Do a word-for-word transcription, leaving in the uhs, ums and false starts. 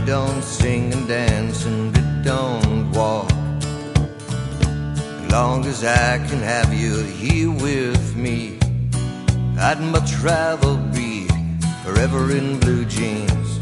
don't sing and dance and it don't walk. As long as I can have you here with me, I'd much rather be forever in blue jeans